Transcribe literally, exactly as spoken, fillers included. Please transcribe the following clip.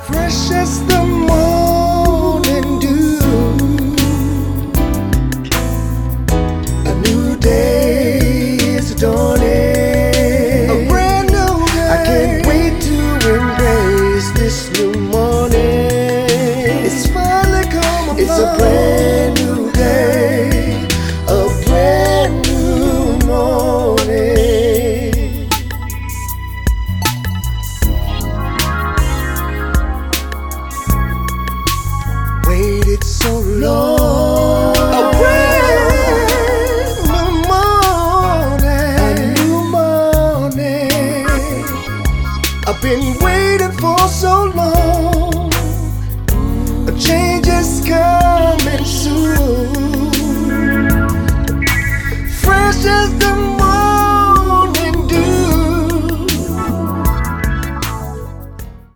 fresh as the morning dew. A new day is dawning, a brand new day. I can't wait to embrace this new